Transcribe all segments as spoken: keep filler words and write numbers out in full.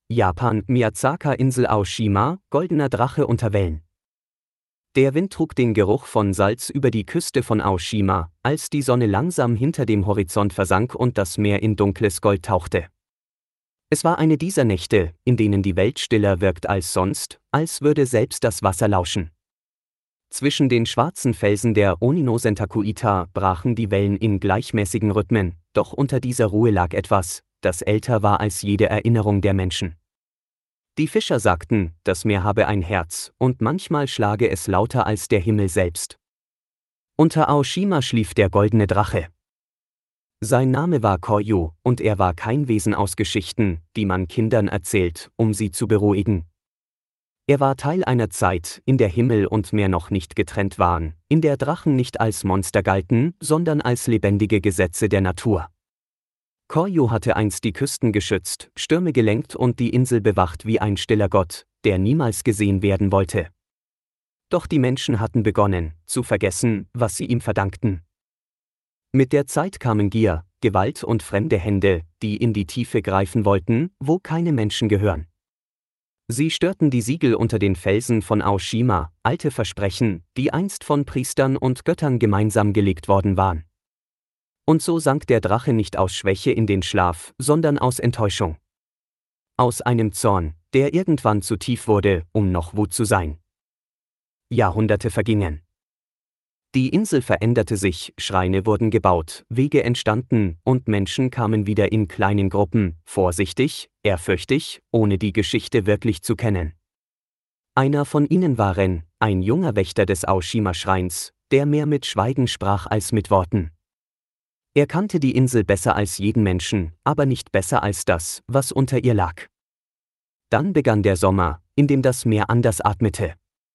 Japan, Miyazaka-Insel Aoshima, goldener Drache unter Wellen. Der Wind trug den Geruch von Salz über die Küste von Aoshima, als die Sonne langsam hinter dem Horizont versank und das Meer in dunkles Gold tauchte. Es war eine dieser Nächte, in denen die Welt stiller wirkt als sonst, als würde selbst das Wasser lauschen. Zwischen den schwarzen Felsen der Onino-Sentakuita brachen die Wellen in gleichmäßigen Rhythmen, doch unter dieser Ruhe lag etwas, das älter war als jede Erinnerung der Menschen. Die Fischer sagten, das Meer habe ein Herz, und manchmal schlage es lauter als der Himmel selbst. Unter Aoshima schlief der goldene Drache. Sein Name war Koryu, und er war kein Wesen aus Geschichten, die man Kindern erzählt, um sie zu beruhigen. Er war Teil einer Zeit, in der Himmel und Meer noch nicht getrennt waren, in der Drachen nicht als Monster galten, sondern als lebendige Gesetze der Natur. Koryu hatte einst die Küsten geschützt, Stürme gelenkt und die Insel bewacht wie ein stiller Gott, der niemals gesehen werden wollte. Doch die Menschen hatten begonnen, zu vergessen, was sie ihm verdankten. Mit der Zeit kamen Gier, Gewalt und fremde Hände, die in die Tiefe greifen wollten, wo keine Menschen gehören. Sie störten die Siegel unter den Felsen von Aoshima, alte Versprechen, die einst von Priestern und Göttern gemeinsam gelegt worden waren. Und so sank der Drache nicht aus Schwäche in den Schlaf, sondern aus Enttäuschung. Aus einem Zorn, der irgendwann zu tief wurde, um noch Wut zu sein. Jahrhunderte vergingen. Die Insel veränderte sich, Schreine wurden gebaut, Wege entstanden, und Menschen kamen wieder in kleinen Gruppen, vorsichtig, ehrfürchtig, ohne die Geschichte wirklich zu kennen. Einer von ihnen war Ren, ein junger Wächter des Aoshima-Schreins, der mehr mit Schweigen sprach als mit Worten. Er kannte die Insel besser als jeden Menschen, aber nicht besser als das, was unter ihr lag. Dann begann der Sommer, in dem das Meer anders atmete.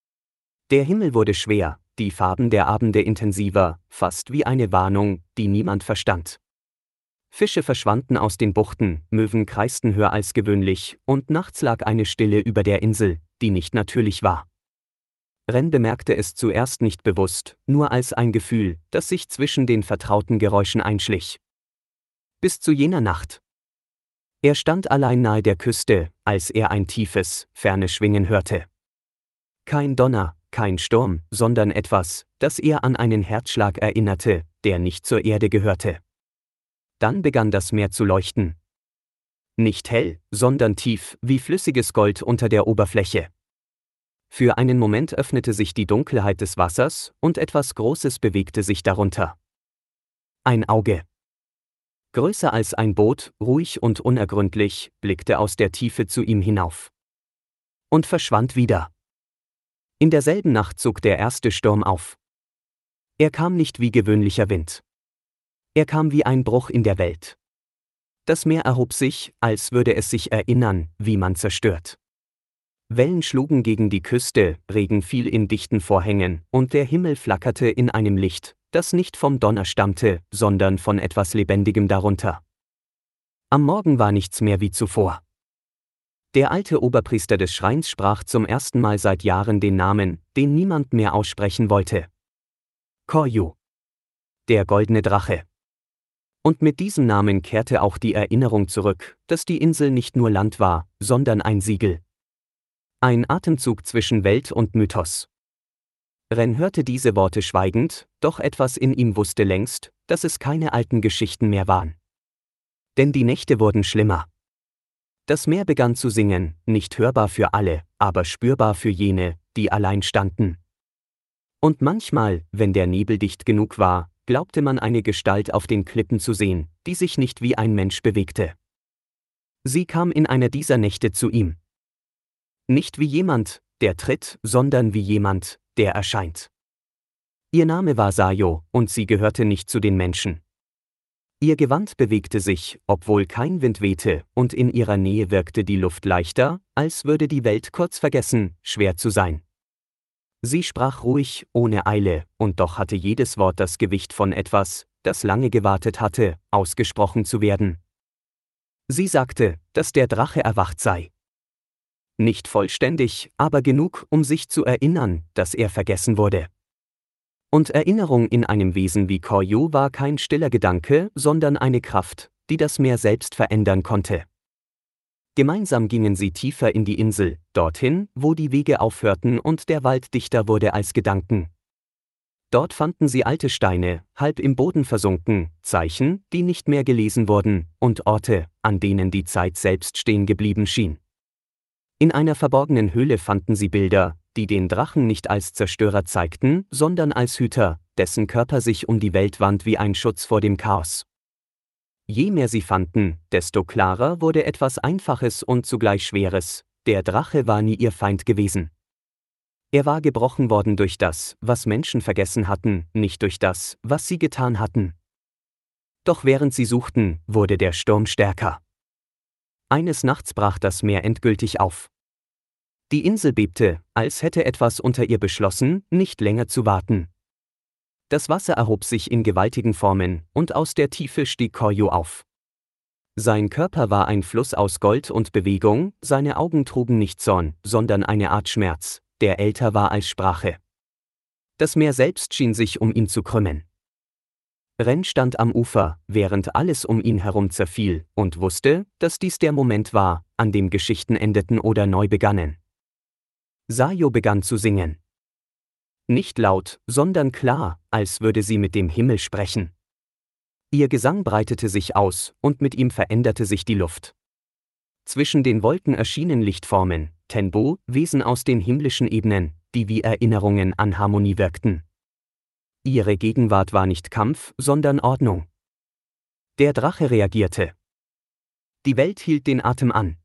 Der Himmel wurde schwer, die Farben der Abende intensiver, fast wie eine Warnung, die niemand verstand. Fische verschwanden aus den Buchten, Möwen kreisten höher als gewöhnlich, und nachts lag eine Stille über der Insel, die nicht natürlich war. Ren bemerkte es zuerst nicht bewusst, nur als ein Gefühl, das sich zwischen den vertrauten Geräuschen einschlich. Bis zu jener Nacht. Er stand allein nahe der Küste, als er ein tiefes, fernes Schwingen hörte. Kein Donner, kein Sturm, sondern etwas, das eher an einen Herzschlag erinnerte, der nicht zur Erde gehörte. Dann begann das Meer zu leuchten. Nicht hell, sondern tief, wie flüssiges Gold unter der Oberfläche. Für einen Moment öffnete sich die Dunkelheit des Wassers, und etwas Großes bewegte sich darunter. Ein Auge. Größer als ein Boot, ruhig und unergründlich, blickte aus der Tiefe zu ihm hinauf. Und verschwand wieder. In derselben Nacht zog der erste Sturm auf. Er kam nicht wie gewöhnlicher Wind. Er kam wie ein Bruch in der Welt. Das Meer erhob sich, als würde es sich erinnern, wie man zerstört. Wellen schlugen gegen die Küste, Regen fiel in dichten Vorhängen, und der Himmel flackerte in einem Licht, das nicht vom Donner stammte, sondern von etwas Lebendigem darunter. Am Morgen war nichts mehr wie zuvor. Der alte Oberpriester des Schreins sprach zum ersten Mal seit Jahren den Namen, den niemand mehr aussprechen wollte. Koryu. Der goldene Drache. Und mit diesem Namen kehrte auch die Erinnerung zurück, dass die Insel nicht nur Land war, sondern ein Siegel. Ein Atemzug zwischen Welt und Mythos. Ren hörte diese Worte schweigend, doch etwas in ihm wusste längst, dass es keine alten Geschichten mehr waren. Denn die Nächte wurden schlimmer. Das Meer begann zu singen, nicht hörbar für alle, aber spürbar für jene, die allein standen. Und manchmal, wenn der Nebel dicht genug war, glaubte man eine Gestalt auf den Klippen zu sehen, die sich nicht wie ein Mensch bewegte. Sie kam in einer dieser Nächte zu ihm. Nicht wie jemand, der tritt, sondern wie jemand, der erscheint. Ihr Name war Sayo, und sie gehörte nicht zu den Menschen. Ihr Gewand bewegte sich, obwohl kein Wind wehte, und in ihrer Nähe wirkte die Luft leichter, als würde die Welt kurz vergessen, schwer zu sein. Sie sprach ruhig, ohne Eile, und doch hatte jedes Wort das Gewicht von etwas, das lange gewartet hatte, ausgesprochen zu werden. Sie sagte, dass der Drache erwacht sei. Nicht vollständig, aber genug, um sich zu erinnern, dass er vergessen wurde. Und Erinnerung in einem Wesen wie Koryu war kein stiller Gedanke, sondern eine Kraft, die das Meer selbst verändern konnte. Gemeinsam gingen sie tiefer in die Insel, dorthin, wo die Wege aufhörten und der Wald dichter wurde als Gedanken. Dort fanden sie alte Steine, halb im Boden versunken, Zeichen, die nicht mehr gelesen wurden, und Orte, an denen die Zeit selbst stehen geblieben schien. In einer verborgenen Höhle fanden sie Bilder, die den Drachen nicht als Zerstörer zeigten, sondern als Hüter, dessen Körper sich um die Welt wand wie ein Schutz vor dem Chaos. Je mehr sie fanden, desto klarer wurde etwas Einfaches und zugleich Schweres: Der Drache war nie ihr Feind gewesen. Er war gebrochen worden durch das, was Menschen vergessen hatten, nicht durch das, was sie getan hatten. Doch während sie suchten, wurde der Sturm stärker. Eines Nachts brach das Meer endgültig auf. Die Insel bebte, als hätte etwas unter ihr beschlossen, nicht länger zu warten. Das Wasser erhob sich in gewaltigen Formen, und aus der Tiefe stieg Koryo auf. Sein Körper war ein Fluss aus Gold und Bewegung, seine Augen trugen nicht Zorn, sondern eine Art Schmerz, der älter war als Sprache. Das Meer selbst schien sich um ihn zu krümmen. Ren stand am Ufer, während alles um ihn herum zerfiel, und wusste, dass dies der Moment war, an dem Geschichten endeten oder neu begannen. Sayo begann zu singen. Nicht laut, sondern klar, als würde sie mit dem Himmel sprechen. Ihr Gesang breitete sich aus, und mit ihm veränderte sich die Luft. Zwischen den Wolken erschienen Lichtformen, Tenbo, Wesen aus den himmlischen Ebenen, die wie Erinnerungen an Harmonie wirkten. Ihre Gegenwart war nicht Kampf, sondern Ordnung. Der Drache reagierte. Die Welt hielt den Atem an.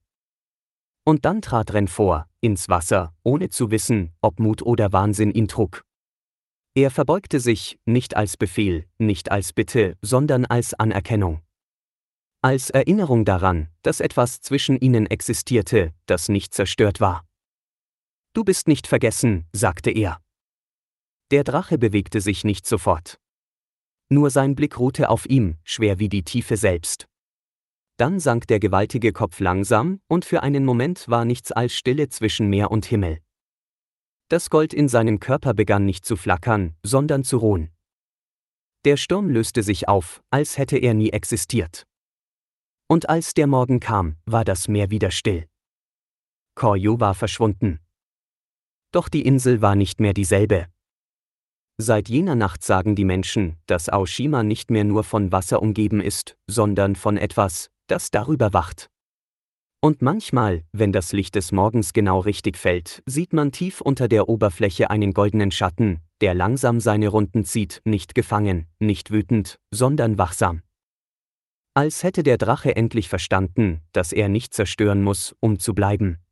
Und dann trat Ren vor, ins Wasser, ohne zu wissen, ob Mut oder Wahnsinn ihn trug. Er verbeugte sich, nicht als Befehl, nicht als Bitte, sondern als Anerkennung. Als Erinnerung daran, dass etwas zwischen ihnen existierte, das nicht zerstört war. »Du bist nicht vergessen«, sagte er. Der Drache bewegte sich nicht sofort. Nur sein Blick ruhte auf ihm, schwer wie die Tiefe selbst. Dann sank der gewaltige Kopf langsam, und für einen Moment war nichts als Stille zwischen Meer und Himmel. Das Gold in seinem Körper begann nicht zu flackern, sondern zu ruhen. Der Sturm löste sich auf, als hätte er nie existiert. Und als der Morgen kam, war das Meer wieder still. Koryo war verschwunden. Doch die Insel war nicht mehr dieselbe. Seit jener Nacht sagen die Menschen, dass Aoshima nicht mehr nur von Wasser umgeben ist, sondern von etwas, das darüber wacht. Und manchmal, wenn das Licht des Morgens genau richtig fällt, sieht man tief unter der Oberfläche einen goldenen Schatten, der langsam seine Runden zieht, nicht gefangen, nicht wütend, sondern wachsam. Als hätte der Drache endlich verstanden, dass er nicht zerstören muss, um zu bleiben.